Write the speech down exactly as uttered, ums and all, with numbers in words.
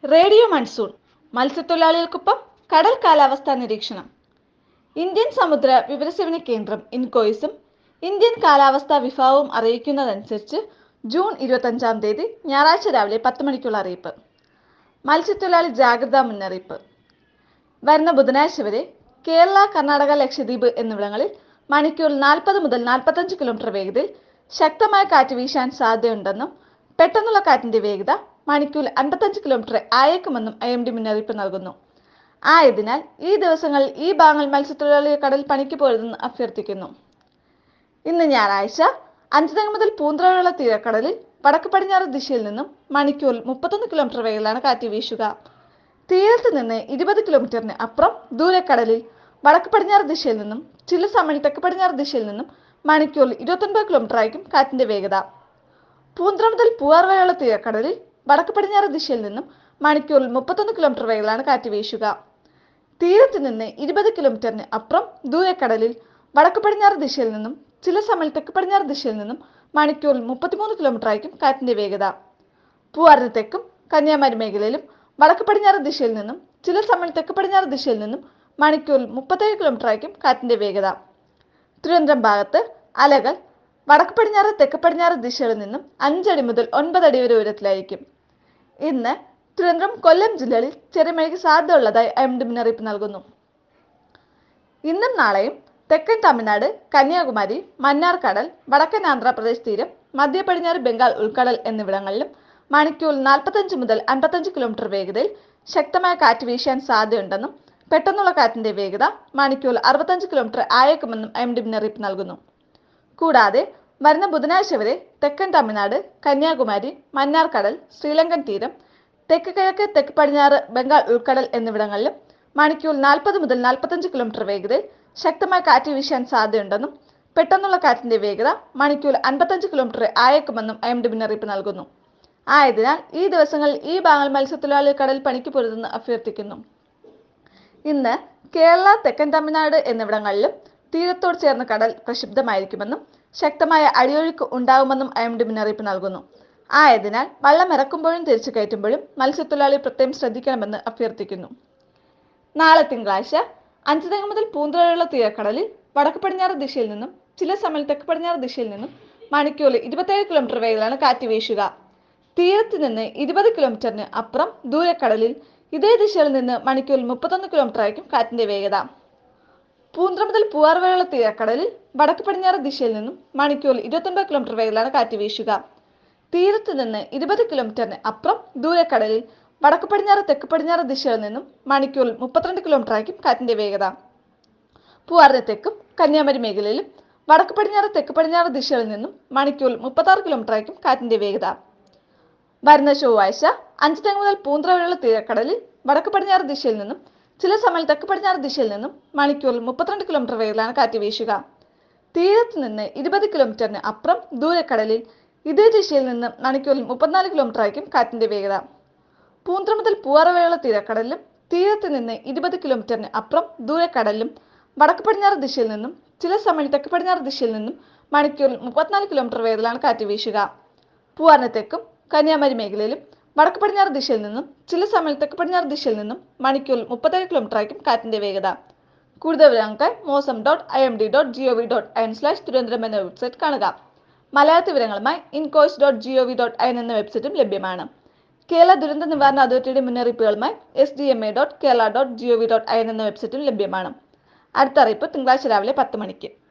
Radio monsoon മത്സ്യത്തൊഴിലാളികൾക്കൊപ്പം കടൽ കാലാവസ്ഥാ നിരീക്ഷണം. ഇന്ത്യൻ സമുദ്ര വിവരസേവന കേന്ദ്രം ഇൻകോയിസും ഇന്ത്യൻ കാലാവസ്ഥാ വിഭാഗവും അറിയിക്കുന്നതനുസരിച്ച് ജൂൺ ഇരുപത്തഞ്ചാം തീയതി ഞായറാഴ്ച രാവിലെ പത്ത് മണിക്കുള്ള അറിയിപ്പ്. മത്സ്യത്തൊഴിലാളി ജാഗ്രതാ മുന്നറിയിപ്പ്. വരുന്ന ബുധനാഴ്ച വരെ കേരള, കർണാടക, ലക്ഷദ്വീപ് എന്നിവിടങ്ങളിൽ മണിക്കൂറിൽ നാൽപ്പത് മുതൽ നാൽപ്പത്തഞ്ച് കിലോമീറ്റർ വേഗതയിൽ ശക്തമായ കാറ്റ് വീശാൻ സാധ്യതയുണ്ടെന്നും പെട്ടെന്നുള്ള കാറ്റിന്റെ വേഗത മണിക്കൂറിൽ അൻപത്തഞ്ച് കിലോമീറ്റർ ആയേക്കുമെന്നും ഐ എം ഡി മുന്നറിയിപ്പ് നൽകുന്നു. ആയതിനാൽ ഈ ദിവസങ്ങളിൽ ഈ ഭാഗങ്ങൾ മത്സ്യത്തൊഴിലാളികൾ കടൽ പണിക്ക് പോരുതെന്ന് അഭ്യർത്ഥിക്കുന്നു. ഇന്ന് ഞായറാഴ്ച അഞ്ചുതെങ്ങ് മുതൽ പൂന്തുറ വരെയുള്ള തീരക്കടലിൽ വടക്ക് പടിഞ്ഞാറ് ദിശയിൽ നിന്നും മണിക്കൂറിൽ മുപ്പത്തൊന്ന് കിലോമീറ്റർ വേഗത്തിലാണ് കാറ്റ് വീശുക. തീരത്ത് നിന്ന് ഇരുപത് കിലോമീറ്ററിന് അപ്പുറം ദൂരക്കടലിൽ വടക്ക് പടിഞ്ഞാറ് ദിശയിൽ നിന്നും ചില സമയം തെക്ക് പടിഞ്ഞാറ് ദിശയിൽ നിന്നും മണിക്കൂറിൽ ഇരുപത്തൊൻപത് കിലോമീറ്റർ ആയിരിക്കും കാറ്റിന്റെ വേഗത. പൂന്തുറ മുതൽ പൂവാർ വരെയുള്ള തീരക്കടലിൽ വടക്ക് പടിഞ്ഞാറ് ദിശയിൽ നിന്നും മണിക്കൂറിൽ മുപ്പത്തൊന്ന് കിലോമീറ്റർ വേഗത്തിലാണ് കാറ്റ് വീശുക. തീരത്ത് നിന്ന് ഇരുപത് കിലോമീറ്ററിന് അപ്പുറം ദൂരക്കടലിൽ വടക്ക് പടിഞ്ഞാറ് ദിശയിൽ നിന്നും ചില സമയം തെക്ക് പടിഞ്ഞാറ് ദിശയിൽ നിന്നും മണിക്കൂറിൽ മുപ്പത്തിമൂന്ന് കിലോമീറ്റർ ആയിരിക്കും കാറ്റിന്റെ വേഗത. പൂവാറിന് തെക്കും കന്യാകുമാരി മേഖലയിലും വടക്ക് പടിഞ്ഞാറ് ദിശയിൽ നിന്നും ചില സമയം തെക്ക് പടിഞ്ഞാറ് ദിശയിൽ നിന്നും മണിക്കൂറിൽ മുപ്പത്തേഴ് കിലോമീറ്റർ ആയിരിക്കും കാറ്റിന്റെ വേഗത. തിരുവനന്തപുരം ഭാഗത്ത് അലകൾ വടക്ക് പടിഞ്ഞാറ് തെക്ക് പടിഞ്ഞാറ് ദിശകളിൽ നിന്നും അഞ്ചടി മുതൽ ഒൻപതടി വരെ ഉയരത്തിലായിരിക്കും. ഇന്ന് തിരുവനന്തപുരം, കൊല്ലം ജില്ലകളിൽ ചെറിയ മഴയ്ക്ക് സാധ്യത ഉള്ളതായി ഐ എം ഡി മുന്നറിയിപ്പ് നൽകുന്നു. ഇന്നും നാളെയും തെക്കൻ തമിഴ്നാട്, കന്യാകുമാരി, മന്നാർ കടൽ, വടക്കൻ ആന്ധ്രാപ്രദേശ് തീരം, മധ്യ പടിഞ്ഞാറ് ബംഗാൾ ഉൾക്കടൽ എന്നിവിടങ്ങളിലും മണിക്കൂറിൽ നാൽപ്പത്തഞ്ച് മുതൽ അൻപത്തഞ്ച് കിലോമീറ്റർ വേഗതയിൽ ശക്തമായ കാറ്റ് വീശാൻ സാധ്യതയുണ്ടെന്നും പെട്ടെന്നുള്ള കാറ്റിന്റെ വേഗത മണിക്കൂറിൽ അറുപത്തഞ്ച് കിലോമീറ്റർ ആയേക്കുമെന്നും ഐ എം ഡി മുന്നറിയിപ്പ് നൽകുന്നു. കൂടാതെ വരുന്ന ബുധനാഴ്ച വരെ തെക്കൻ തമിഴ്നാട്, കന്യാകുമാരി, മന്നാർ കടൽ, ശ്രീലങ്കൻ തീരം, തെക്ക് കിഴക്ക് തെക്ക് പടിഞ്ഞാറ് ബംഗാൾ ഉൾക്കടൽ എന്നിവിടങ്ങളിലും മണിക്കൂറിൽ നാൽപ്പത് മുതൽ നാൽപ്പത്തഞ്ച് കിലോമീറ്റർ വേഗതയിൽ ശക്തമായ കാറ്റ് വീശാൻ സാധ്യതയുണ്ടെന്നും പെട്ടെന്നുള്ള കാറ്റിന്റെ വേഗത മണിക്കൂറിൽ അൻപത്തഞ്ച് കിലോമീറ്റർ ആയേക്കുമെന്നും ഐ എം ഡി മുന്നറിയിപ്പ് നൽകുന്നു. ആയതിനാൽ ഈ ദിവസങ്ങളിൽ ഈ ഭാഗങ്ങൾ മത്സ്യത്തൊഴിലാളികൾ കടൽ പണിക്ക് പോരുതെന്ന് അഭ്യർത്ഥിക്കുന്നു. ഇന്ന് കേരള, തെക്കൻ തമിഴ്നാട് എന്നിവിടങ്ങളിലും തീരത്തോട് ചേർന്ന കടൽ പ്രക്ഷുബ്ധമായിരിക്കുമെന്നും ശക്തമായ അടിയൊഴുക്ക് ഉണ്ടാകുമെന്നും ഐ എം ഡി മുന്നറിയിപ്പ് നൽകുന്നു. ആയതിനാൽ വള്ളം ഇറക്കുമ്പോഴും തിരിച്ചു കയറ്റുമ്പോഴും മത്സ്യത്തൊഴിലാളി പ്രത്യേകം ശ്രദ്ധിക്കണമെന്ന് അഭ്യർത്ഥിക്കുന്നു. നാളെ തിങ്കളാഴ്ച അഞ്ചുതെങ്ങ് മുതൽ പൂന്തുറ വരെയുള്ള തീരക്കടലിൽ വടക്ക് പടിഞ്ഞാറ് ദിശയിൽ നിന്നും ചില സമയം തെക്ക് പടിഞ്ഞാറ് ദിശയിൽ നിന്നും മണിക്കൂറിൽ ഇരുപത്തേഴ് കിലോമീറ്റർ വേഗത്തിലാണ് കാറ്റ് വീശുക. തീരത്ത് നിന്ന് ഇരുപത് കിലോമീറ്ററിന് അപ്പുറം ദൂരക്കടലിൽ ഇതേ ദിശയിൽ നിന്ന് മണിക്കൂറിൽ മുപ്പത്തൊന്ന് കിലോമീറ്റർ ആയിരിക്കും കാറ്റിന്റെ വേഗത. പൂന്തുറ മുതൽ പൂവാർ വരെയുള്ള തീരക്കടലിൽ വടക്ക് പടിഞ്ഞാറ് ദിശയിൽ നിന്നും മണിക്കൂറിൽ ഇരുപത്തൊൻപത് കിലോമീറ്റർ വേഗത്തിലാണ് കാറ്റ് വീശുക. തീരത്ത് നിന്ന് ഇരുപത് കിലോമീറ്ററിന് അപ്പുറം ദൂരക്കടലിൽ വടക്ക് പടിഞ്ഞാറ് തെക്ക് പടിഞ്ഞാറ് ദിശയിൽ നിന്നും മണിക്കൂറിൽ മുപ്പത്തിരണ്ട് കിലോമീറ്റർ ആയിരിക്കും കാറ്റിന്റെ വേഗത. പൂവാറിന് തെക്കും കന്യാകുമാരി മേഖലയിലും വടക്ക് പടിഞ്ഞാറ് തെക്ക് പടിഞ്ഞാറ് ദിശയിൽ നിന്നും മണിക്കൂറിൽ മുപ്പത്തി ആറ് കിലോമീറ്റർ ആയിരിക്കും കാറ്റിന്റെ വേഗത. വരുന്ന ചൊവ്വാഴ്ച അഞ്ചുതെങ്ങ് മുതൽ പൂന്തുറ വരെയുള്ള തീരക്കടലിൽ വടക്ക് പടിഞ്ഞാറ് ദിശയിൽ നിന്നും ചില സമയം തെക്ക് പടിഞ്ഞാറ് ദിശയിൽ നിന്നും മണിക്കൂറിൽ മുപ്പത്തിരണ്ട് കിലോമീറ്റർ വേഗത്തിലാണ് കാറ്റ് വീശുക. തീരത്ത് നിന്ന് ഇരുപത് കിലോമീറ്ററിന് അപ്പുറം ദൂരക്കടലിൽ ഇതേ ദിശയിൽ നിന്ന് മണിക്കൂറിൽ മുപ്പത്തിനാല് കിലോമീറ്റർ ആയിരിക്കും കാറ്റിന്റെ വേഗത. പൂന്തുറ മുതൽ പൂവാർ വരെയുള്ള തീരക്കടലിലും തീരത്ത് നിന്ന് ഇരുപത് കിലോമീറ്ററിന് അപ്പുറം ദൂരക്കടലിലും വടക്ക് പടിഞ്ഞാറ് ദിശയിൽ നിന്നും ചില സമയം തെക്ക് പടിഞ്ഞാറ് ദിശയിൽ നിന്നും മണിക്കൂറിൽ മുപ്പത്തിനാല് കിലോമീറ്റർ വേഗത്തിലാണ് കാറ്റ് വീശുക. പൂവാറിന് തെക്കും കന്യാകുമാരി മേഖലയിലും വടക്ക് പടിഞ്ഞാറ് ദിശയിൽ നിന്നും ചില സമയം തെക്ക് പടിഞ്ഞാറ് ദിശയിൽ നിന്നും മണിക്കൂറിൽ മുപ്പത്തേഴ് കിലോമീറ്റർ ആയിരിക്കും കാറ്റിന്റെ വേഗത. കൂടുതൽ വിവരങ്ങൾക്കായി Mausam dot I M D dot G O V dot I N slash Thiruvananthapuram എന്ന വെബ്സൈറ്റ് കാണുക. മലയാളത്തിൽ വിവരങ്ങളുമായി INCOIS dot G O V dot I N എന്ന വെബ്സൈറ്റും ലഭ്യമാണ്. കേരള ദുരന്ത നിവാരണ അതോറിറ്റിയുടെ മുന്നറിയിപ്പുകളുമായി S D M A dot Kerala dot G O V dot I N എന്ന വെബ്സൈറ്റും ലഭ്യമാണ്. അടുത്ത അറിയിപ്പ് തിങ്കളാഴ്ച രാവിലെ പത്ത് മണിക്ക്.